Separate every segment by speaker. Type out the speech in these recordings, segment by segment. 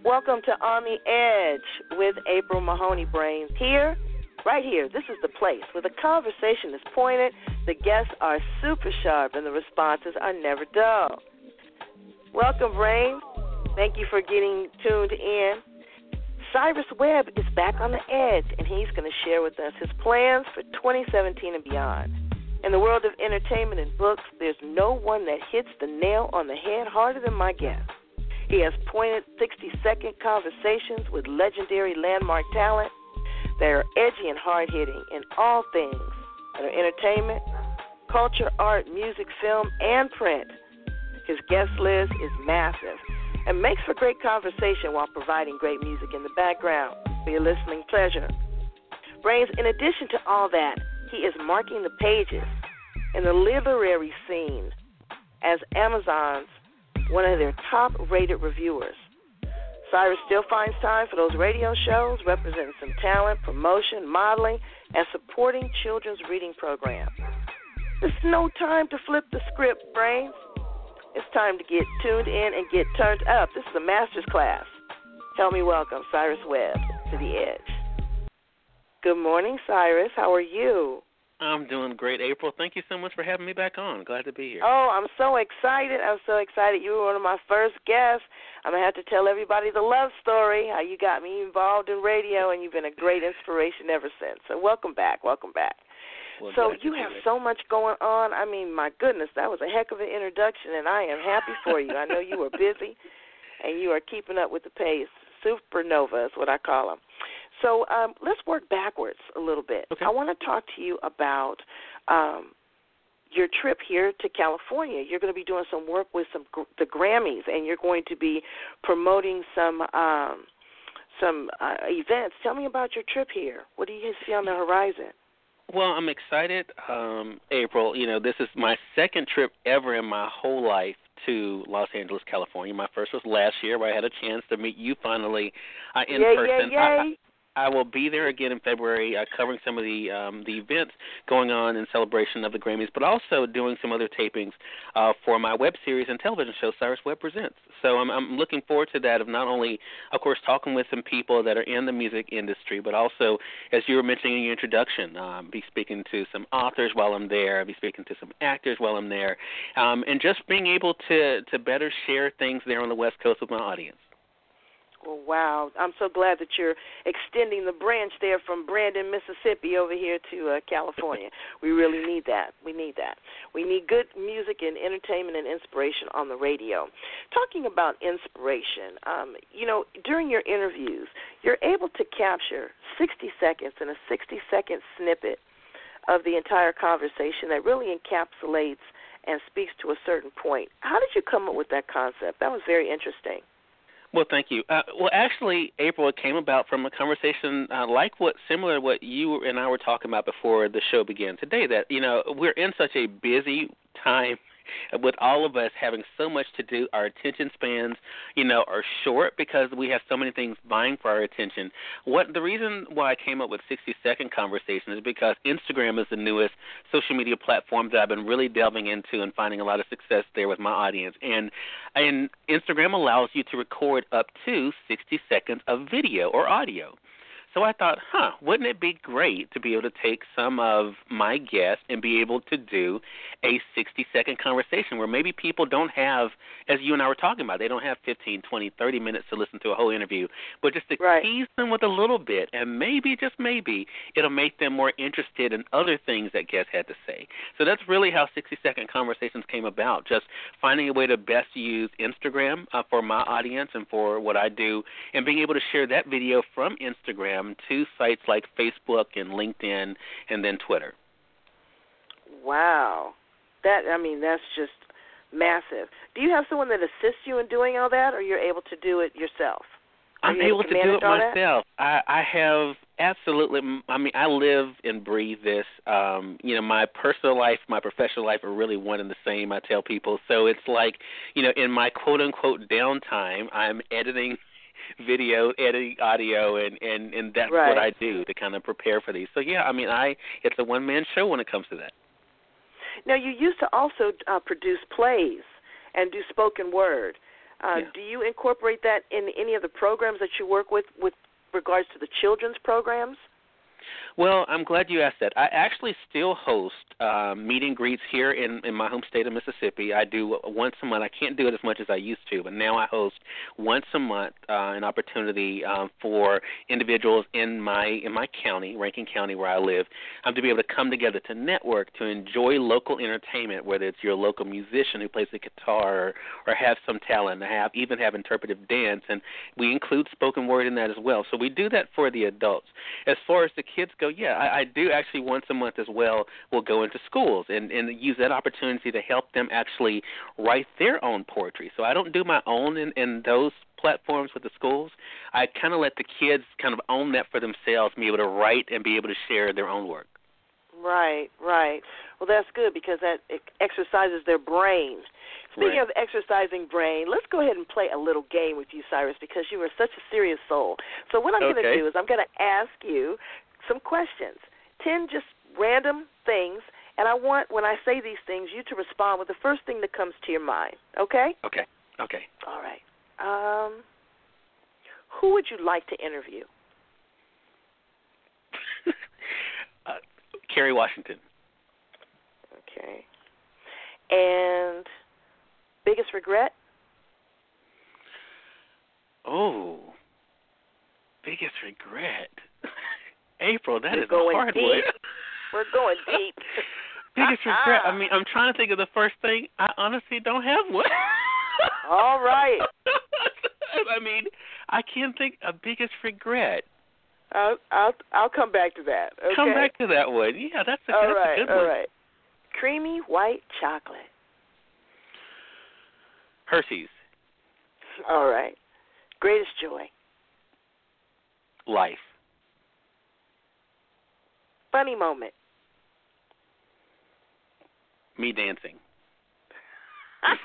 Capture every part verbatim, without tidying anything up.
Speaker 1: Welcome to On the Edge with April Mahoney Brains. Here, right here, this is the place where the conversation is pointed, the guests are super sharp, and the responses are never dull. Welcome, Brains. Thank you for getting tuned in. Cyrus Webb is back on the edge, and he's going to share with us his plans for twenty seventeen and beyond. In the world of entertainment and books, there's no one that hits the nail on the head harder than my guest. He has pointed sixty-second conversations with legendary landmark talent that are edgy and hard-hitting in all things that are entertainment, culture, art, music, film, and print. His guest list is massive and makes for great conversation while providing great music in the background for your listening pleasure. Brains, in addition to all that, he is marking the pages in the literary scene as Amazon's one of their top-rated reviewers. Cyrus still finds time for those radio shows, representing some talent, promotion, modeling, and supporting children's reading programs. There's no time to flip the script, Brains. It's time to get tuned in and get turned up. This is a master's class. Help me welcome Cyrus Webb to the Edge. Good morning, Cyrus. How are you?
Speaker 2: I'm doing great, April. Thank you so much for having me back on. Glad to be here.
Speaker 1: Oh, I'm so excited. I'm so excited. You were one of my first guests. I'm going to have to tell everybody the love story, how you got me involved in radio, and you've been a great inspiration ever since. So welcome back. Welcome back.
Speaker 2: Well,
Speaker 1: so you have so much going on. I mean, my goodness, that was a heck of an introduction, and I am happy for you. I know you were busy, and you are keeping up with the pace. Supernova is what I call them. So um, let's work backwards a little bit.
Speaker 2: Okay.
Speaker 1: I want to talk to you about um, your trip here to California. You're going to be doing some work with some the Grammys, and you're going to be promoting some um, some uh, events. Tell me about your trip here. What do you see on the horizon?
Speaker 2: Well, I'm excited, um, April. You know, this is my second trip ever in my whole life to Los Angeles, California. My first was last year, where I had a chance to meet you finally uh, in
Speaker 1: yay,
Speaker 2: person.
Speaker 1: Yay, yay.
Speaker 2: I, I will be there again in February, uh, covering some of the um, the events going on in celebration of the Grammys, but also doing some other tapings uh, for my web series and television show, Cyrus Webb Presents. So I'm, I'm looking forward to that, of not only, of course, talking with some people that are in the music industry, but also, as you were mentioning in your introduction, um, be speaking to some authors while I'm there, be speaking to some actors while I'm there, um, and just being able to, to better share things there on the West Coast with my audience.
Speaker 1: Well, wow. I'm so glad that you're extending the branch there from Brandon, Mississippi over here to uh, California. We really need that. We need that. We need good music and entertainment and inspiration on the radio. Talking about inspiration, um, you know, during your interviews, you're able to capture sixty seconds in a sixty-second snippet of the entire conversation that really encapsulates and speaks to a certain point. How did you come up with that concept? That was very interesting.
Speaker 2: Well, thank you. Uh, well, actually, April, it came about from a conversation uh, like what, similar to what you and I were talking about before the show began today, that, you know, we're in such a busy time with all of us having so much to do. Our attention spans, you know, are short because we have so many things vying for our attention. What the reason why I came up with sixty-second conversation is because Instagram is the newest social media platform that I've been really delving into and finding a lot of success there with my audience. And and Instagram allows you to record up to sixty seconds of video or audio. So I thought, huh, wouldn't it be great to be able to take some of my guests and be able to do a sixty-second conversation where maybe people don't have, as you and I were talking about, they don't have fifteen, twenty, thirty minutes to listen to a whole interview, but just to
Speaker 1: right.
Speaker 2: tease them with a little bit, and maybe, just maybe, it'll make them more interested in other things that guests had to say. So that's really how sixty-second conversations came about, just finding a way to best use Instagram uh, for my audience and for what I do, and being able to share that video from Instagram to sites like Facebook and LinkedIn and then Twitter.
Speaker 1: Wow. That, I mean, that's just massive. Do you have someone that assists you in doing all that, or you're able to do it yourself? Are
Speaker 2: I'm
Speaker 1: able
Speaker 2: able
Speaker 1: to,
Speaker 2: to do it myself.
Speaker 1: That?
Speaker 2: I, I have absolutely, I mean, I live and breathe this. Um, you know, my personal life, my professional life are really one and the same, I tell people. So it's like, you know, in my quote-unquote downtime, I'm editing video, editing audio, and, and, and that's
Speaker 1: right.
Speaker 2: what I do to kind of prepare for these. So, yeah, I mean, I it's a one-man show when it comes to that.
Speaker 1: Now, you used to also uh, produce plays and do spoken word. Uh,
Speaker 2: yeah.
Speaker 1: Do you incorporate that in any of the programs that you work with with regards to the children's programs?
Speaker 2: Well, I'm glad you asked that. I actually still host uh, meet and greets here in, in my home state of Mississippi. I do once a month. I can't do it as much as I used to, but now I host once a month uh, an opportunity um, for individuals in my in my county, Rankin County, where I live, um, to be able to come together to network, to enjoy local entertainment, whether it's your local musician who plays the guitar or, or have some talent, to have even have interpretive dance, and we include spoken word in that as well. So we do that for the adults. As far as the kids go, yeah, I, I do actually once a month as well will go into schools and, and use that opportunity to help them actually write their own poetry. So I don't do my own in, in those platforms with the schools. I kind of let the kids kind of own that for themselves and be able to write and be able to share their own work.
Speaker 1: Right, right. Well, that's good because that exercises their brain. Speaking
Speaker 2: Right.
Speaker 1: of exercising brain, let's go ahead and play a little game with you, Cyrus, because you are such a serious soul. So what I'm
Speaker 2: Okay.
Speaker 1: going to do is I'm going to ask you some questions, ten just random things, and I want, when I say these things, you to respond with the first thing that comes to your mind, okay?
Speaker 2: Okay, okay.
Speaker 1: All right. Um, who would you like to interview?
Speaker 2: uh, Kerry Washington.
Speaker 1: Okay. And biggest regret?
Speaker 2: Oh, biggest regret. April, that
Speaker 1: We're
Speaker 2: is
Speaker 1: going
Speaker 2: a hard
Speaker 1: deep.
Speaker 2: one.
Speaker 1: We're going deep.
Speaker 2: Biggest regret. I mean, I'm trying to think of the first thing. I honestly don't have one.
Speaker 1: All right.
Speaker 2: I mean, I can't think of biggest regret.
Speaker 1: I'll I'll I'll come back to that. Okay.
Speaker 2: Come back to that one. Yeah, that's a,
Speaker 1: all
Speaker 2: that's
Speaker 1: right,
Speaker 2: a good
Speaker 1: all
Speaker 2: one.
Speaker 1: right. Creamy white chocolate.
Speaker 2: Hershey's.
Speaker 1: All right. Greatest joy.
Speaker 2: Life.
Speaker 1: Funny moment.
Speaker 2: Me dancing.
Speaker 1: I'm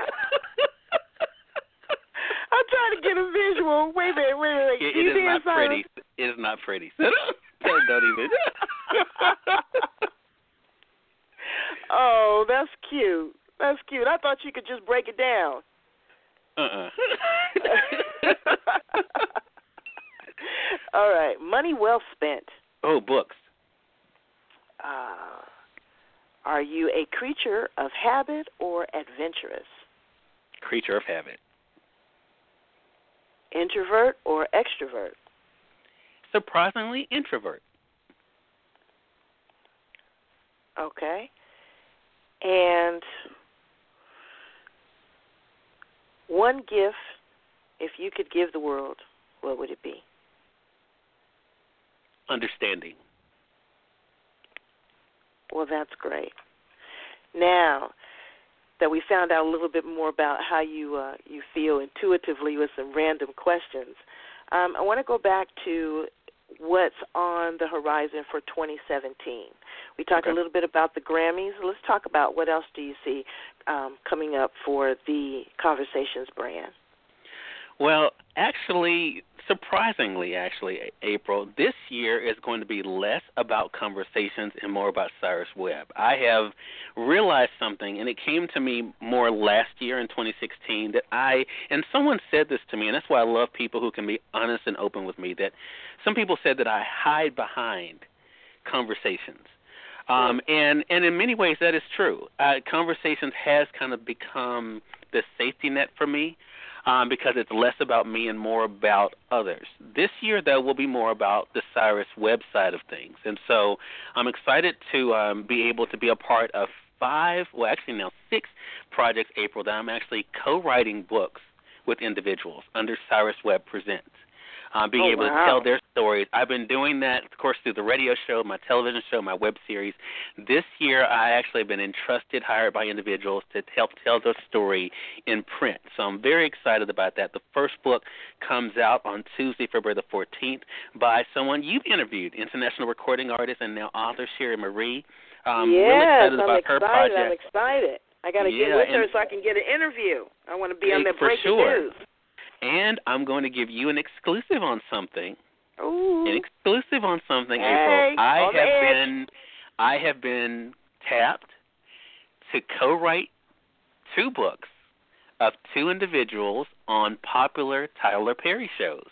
Speaker 1: trying to get a visual. Wait a minute, wait a minute.
Speaker 2: It,
Speaker 1: Do
Speaker 2: it
Speaker 1: you
Speaker 2: is not
Speaker 1: dance, Cyrus?
Speaker 2: pretty. It is not pretty. Don't even.
Speaker 1: Oh, that's cute. That's cute. I thought you could just break it down.
Speaker 2: Uh-uh.
Speaker 1: All right. Money well spent.
Speaker 2: Oh, books.
Speaker 1: Uh, are you a creature of habit or adventurous?
Speaker 2: Creature of habit.
Speaker 1: Introvert or extrovert?
Speaker 2: Surprisingly, introvert.
Speaker 1: Okay. And one gift, if you could give the world, what would it be?
Speaker 2: Understanding.
Speaker 1: Well, that's great. Now that we found out a little bit more about how you uh, you feel intuitively with some random questions, um, I want to go back to what's on the horizon for twenty seventeen. We talked
Speaker 2: Okay.
Speaker 1: a little bit about the Grammys. Let's talk about what else do you see um, coming up for the Conversations brand.
Speaker 2: Well, actually, surprisingly, actually, April, this year is going to be less about conversations and more about Cyrus Webb. I have realized something, and it came to me more last year in twenty sixteen that I, and someone said this to me, and that's why I love people who can be honest and open with me, that some people said that I hide behind conversations. Um, and, and in many ways, that is true. Uh, conversations has kind of become the safety net for me. Um, because it's less about me and more about others. This year, though, will be more about the Cyrus Webb side of things. And so I'm excited to um, be able to be a part of five, well, actually now six projects, April, that I'm actually co-writing books with individuals under Cyrus Webb Presents. Uh, being
Speaker 1: oh,
Speaker 2: able
Speaker 1: wow.
Speaker 2: to tell their stories. I've been doing that, of course, through the radio show, my television show, my web series. This year, I actually have been entrusted, hired by individuals to help tell their story in print. So I'm very excited about that. The first book comes out on Tuesday, February the fourteenth, by someone you've interviewed, international recording artist and now author Sherry Marie. Um,
Speaker 1: yes,
Speaker 2: really excited
Speaker 1: I'm
Speaker 2: about
Speaker 1: excited.
Speaker 2: her project.
Speaker 1: I'm excited. I got to
Speaker 2: yeah,
Speaker 1: get with her
Speaker 2: and,
Speaker 1: so I can get an interview. I want to be on the
Speaker 2: for
Speaker 1: breaking
Speaker 2: sure.
Speaker 1: news.
Speaker 2: And I'm going to give you an exclusive on something.
Speaker 1: Ooh.
Speaker 2: An exclusive on something,
Speaker 1: hey,
Speaker 2: April. I
Speaker 1: on
Speaker 2: have
Speaker 1: the edge.
Speaker 2: been, I have been tapped to co-write two books of two individuals on popular Tyler Perry shows.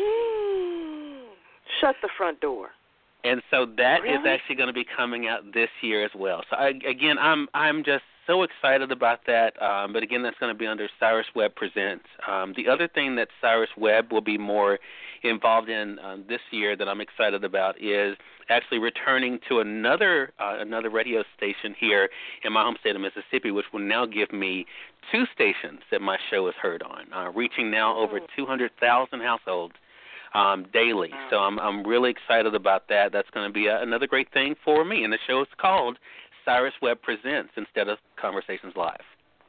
Speaker 1: Mm, shut the front door.
Speaker 2: And so that
Speaker 1: really?
Speaker 2: is actually going to be coming out this year as well. So I, again, I'm I'm just so excited about that. Um, but again, that's going to be under Cyrus Webb Presents. Um, the other thing that Cyrus Webb will be more involved in um, this year that I'm excited about is actually returning to another uh, another radio station here in my home state of Mississippi, which will now give me two stations that my show is heard on, uh, reaching now over two hundred thousand households um, daily. So I'm I'm really excited about that. That's going to be a, another great thing for me. And the show is called Cyrus Webb Presents instead of Conversations Live.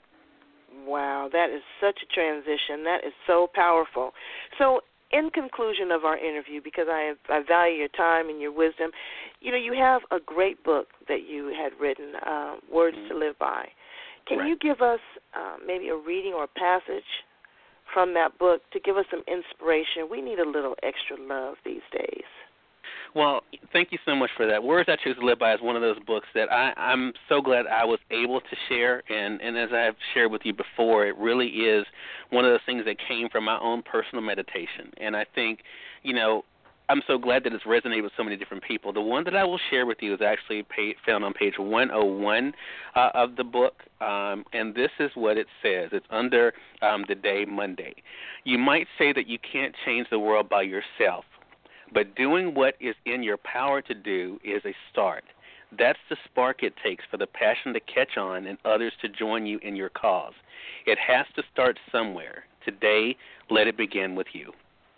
Speaker 1: Wow, that is such a transition. That is so powerful. So in conclusion of our interview, because I, I value your time and your wisdom, you know, you have a great book that you had written, uh, Words mm-hmm. to Live By. Can right. you give us uh, maybe a reading or a passage from that book to give us some inspiration? We need a little extra love these days.
Speaker 2: Well, thank you so much for that. Words I Choose to Live By is one of those books that I, I'm so glad I was able to share. And, and as I have shared with you before, it really is one of those things that came from my own personal meditation. And I think, you know, I'm so glad that it's resonated with so many different people. The one that I will share with you is actually page, found on page one oh one uh, of the book, um, and this is what it says. It's under um, the day Monday. You might say that you can't change the world by yourself, but doing what is in your power to do is a start. That's the spark it takes for the passion to catch on and others to join you in your cause. It has to start somewhere. Today, let it begin with you.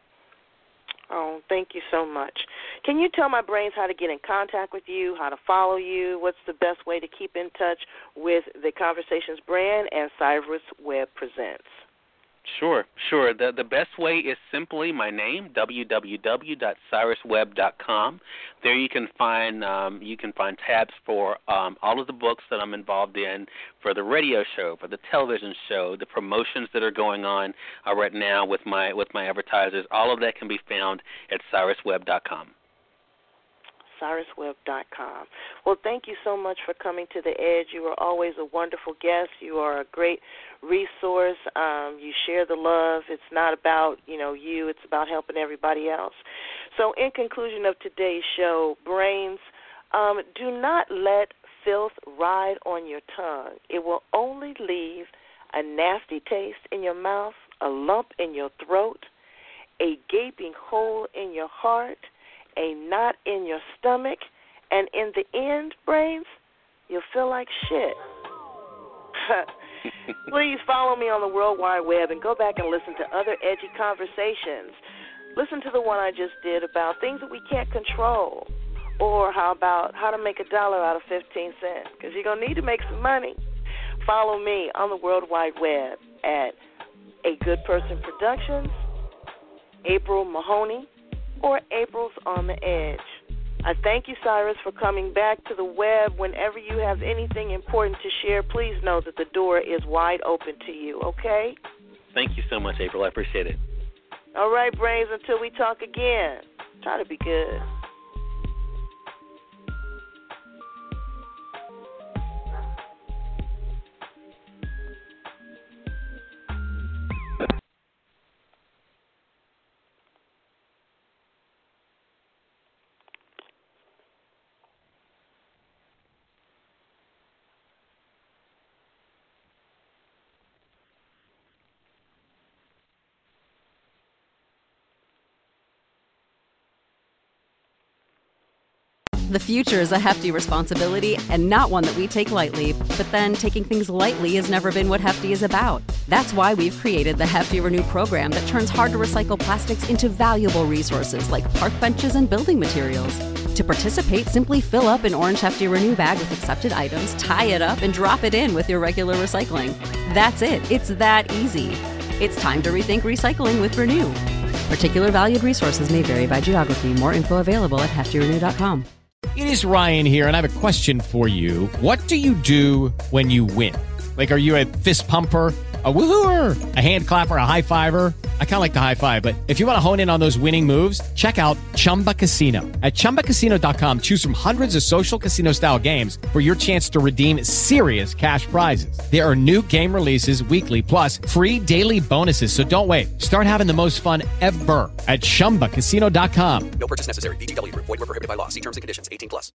Speaker 1: Oh, thank you so much. Can you tell my brains how to get in contact with you, how to follow you? What's the best way to keep in touch with the Conversations brand and Cyrus Webb Presents?
Speaker 2: Sure, sure. The the best way is simply my name, w w w dot cyrus webb dot com. There you can find um, you can find tabs for um, all of the books that I'm involved in, for the radio show, for the television show, the promotions that are going on uh, right now with my with my advertisers. All of that can be found at cyrus webb dot com.
Speaker 1: cyrus webb dot com. Well, thank you so much for coming to The Edge. You are always a wonderful guest. You are a great resource. Um, you share the love. It's not about, you know, you. It's about helping everybody else. So in conclusion of today's show, brains, um, do not let filth ride on your tongue. It will only leave a nasty taste in your mouth, a lump in your throat, a gaping hole in your heart, a knot in your stomach, and in the end, brains, you'll feel like shit. Please follow me on the World Wide Web and go back and listen to other edgy conversations. Listen to the one I just did about things that we can't control, or how about how to make a dollar out of fifteen cents, because you're going to need to make some money. Follow me on the World Wide Web at A Good Person Productions, April Mahoney, or April's on the Edge. I thank you, Cyrus, for coming back to the web. Whenever you have anything important to share, please know that the door is wide open to you, okay?
Speaker 2: Thank you so much, April. I appreciate it.
Speaker 1: All right, brains, until we talk again, try to be good.
Speaker 3: The future is a hefty responsibility and not one that we take lightly. But then taking things lightly has never been what Hefty is about. That's why we've created the Hefty Renew program that turns hard-to-recycle plastics into valuable resources like park benches and building materials. To participate, simply fill up an orange Hefty Renew bag with accepted items, tie it up, and drop it in with your regular recycling. That's it. It's that easy. It's time to rethink recycling with Renew. Particular valued resources may vary by geography. More info available at hefty renew dot com.
Speaker 4: It is Ryan here, and I have a question for you. What do you do when you win? Like, are you a fist pumper? A woohooer, a hand clapper, a high fiver. I kind of like the high five, but if you want to hone in on those winning moves, check out Chumba Casino. At chumba casino dot com, choose from hundreds of social casino style games for your chance to redeem serious cash prizes. There are new game releases weekly, plus free daily bonuses. So don't wait. Start having the most fun ever at chumba casino dot com.
Speaker 5: No purchase necessary. V G W Group. Void where prohibited by law. See terms and conditions. eighteen plus.